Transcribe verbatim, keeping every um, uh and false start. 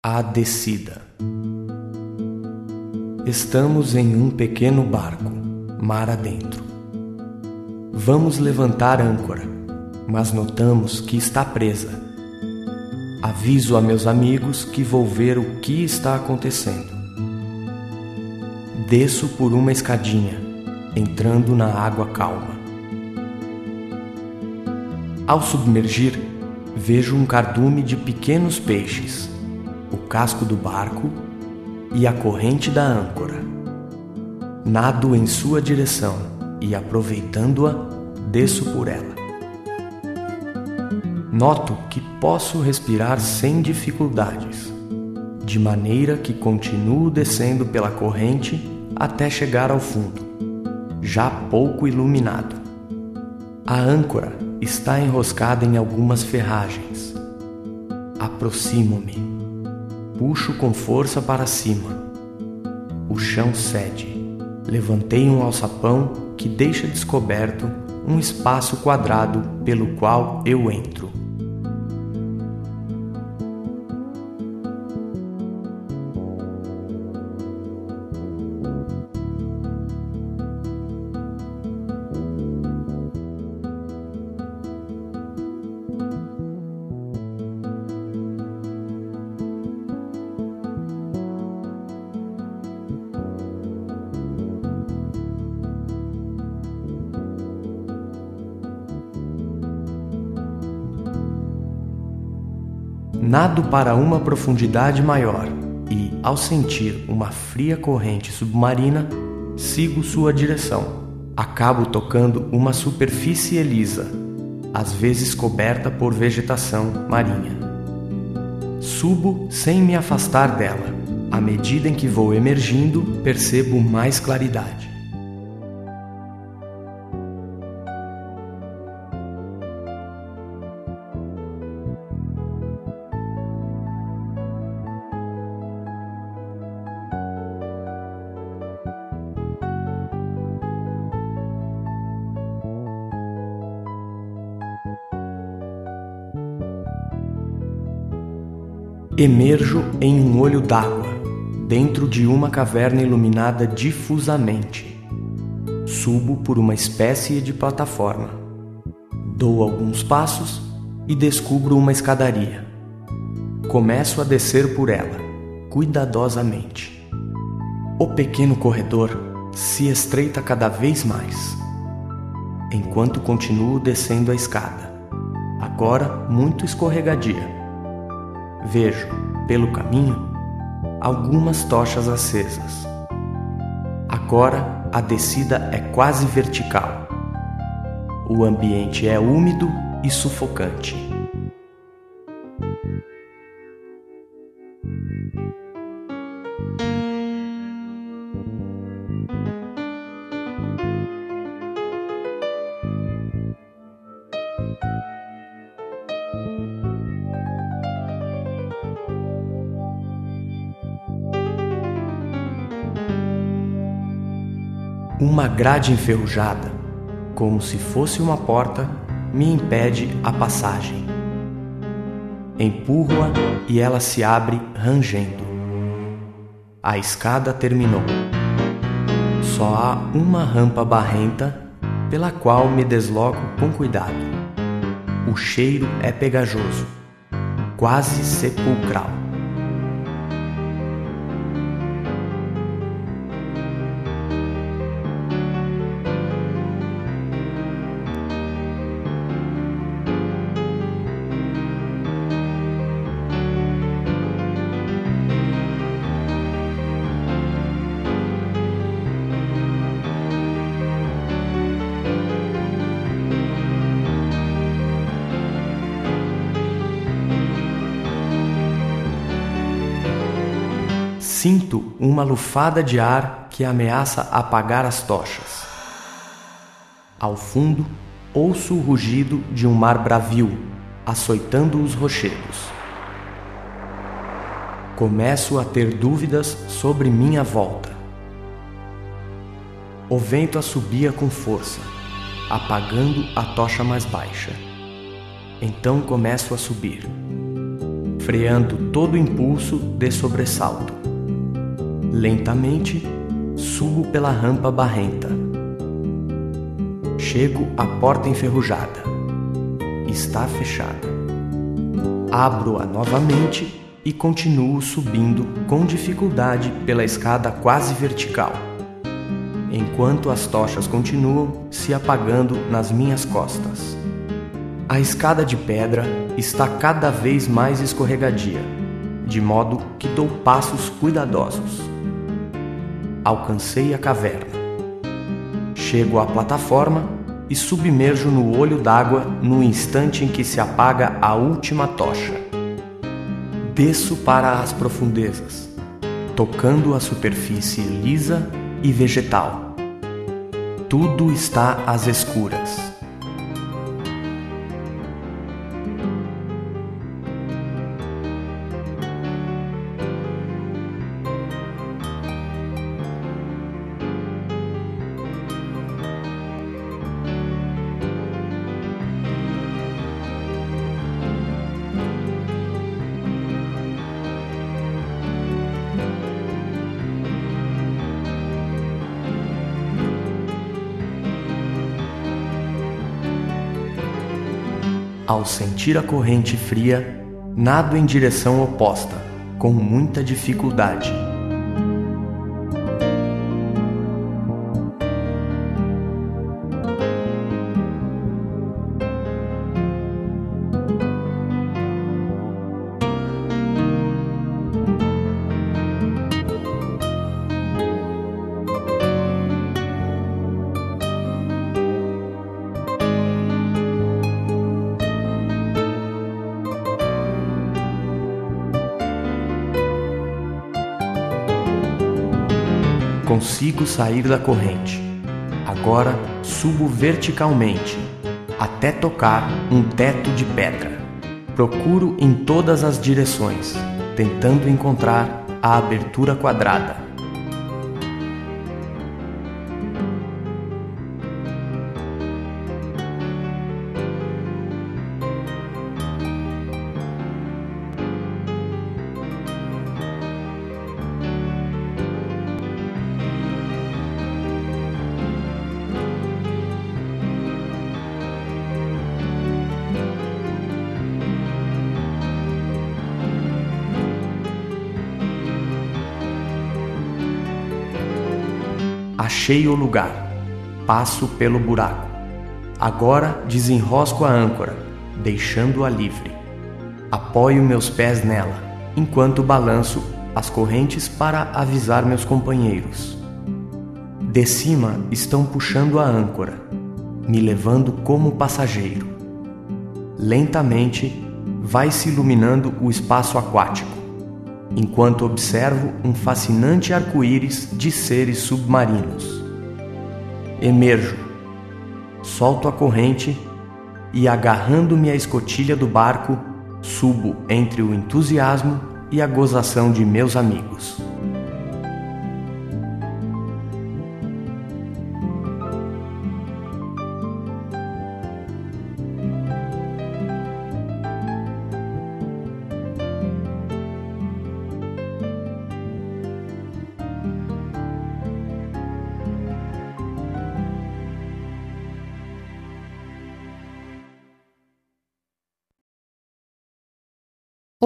A descida. Estamos em um pequeno barco, mar adentro. Vamos levantar âncora, mas notamos que está presa. Aviso a meus amigos que vou ver o que está acontecendo. Desço por uma escadinha, entrando na água calma. Ao submergir, vejo um cardume de pequenos peixes, o casco do barco e a corrente da âncora. Nado em sua direção e, aproveitando-a, desço por ela. Noto que posso respirar sem dificuldades, de maneira que continuo descendo pela corrente até chegar ao fundo, já pouco iluminado. A âncora está enroscada em algumas ferragens. Aproximo-me. Puxo com força para cima. O chão cede. Levantei um alçapão que deixa descoberto um espaço quadrado pelo qual eu entro. Nado para uma profundidade maior e, ao sentir uma fria corrente submarina, sigo sua direção. Acabo tocando uma superfície lisa, às vezes coberta por vegetação marinha. Subo sem me afastar dela. À medida em que vou emergindo, percebo mais claridade. Emerjo em um olho d'água, dentro de uma caverna iluminada difusamente. Subo por uma espécie de plataforma. Dou alguns passos e descubro uma escadaria. Começo a descer por ela, cuidadosamente. O pequeno corredor se estreita cada vez mais, enquanto continuo descendo a escada, agora muito escorregadia. Vejo, pelo caminho, algumas tochas acesas. Agora a descida é quase vertical. O ambiente é úmido e sufocante. Uma grade enferrujada, como se fosse uma porta, me impede a passagem. Empurro-a e ela se abre rangendo. A escada terminou. Só há uma rampa barrenta pela qual me desloco com cuidado. O cheiro é pegajoso, quase sepulcral. Sinto uma lufada de ar que ameaça apagar as tochas. Ao fundo, ouço o rugido de um mar bravio, açoitando os rochedos. Começo a ter dúvidas sobre minha volta. O vento assobia com força, apagando a tocha mais baixa. Então começo a subir. freando todo impulso de sobressalto. Lentamente, subo pela rampa barrenta. Chego à porta enferrujada. Está fechada. Abro-a novamente e continuo subindo com dificuldade pela escada quase vertical, enquanto as tochas continuam se apagando nas minhas costas. A escada de pedra está cada vez mais escorregadia, de modo que dou passos cuidadosos. Alcancei a caverna. Chego à plataforma e submerjo no olho d'água no instante em que se apaga a última tocha. Desço para as profundezas, tocando a superfície lisa e vegetal. Tudo está às escuras. Ao sentir a corrente fria, nado em direção oposta, com muita dificuldade. Consigo sair da corrente. Agora subo verticalmente, até tocar um teto de pedra. Procuro em todas as direções, tentando encontrar a abertura quadrada. Achei o lugar. Passo pelo buraco. Agora desenrosco a âncora, deixando-a livre. Apoio meus pés nela, enquanto balanço as correntes para avisar meus companheiros. De cima estão puxando a âncora, me levando como passageiro. Lentamente vai se iluminando o espaço aquático, enquanto observo um fascinante arco-íris de seres submarinos. Emerjo, solto a corrente e, agarrando-me à escotilha do barco, subo entre o entusiasmo e a gozação de meus amigos.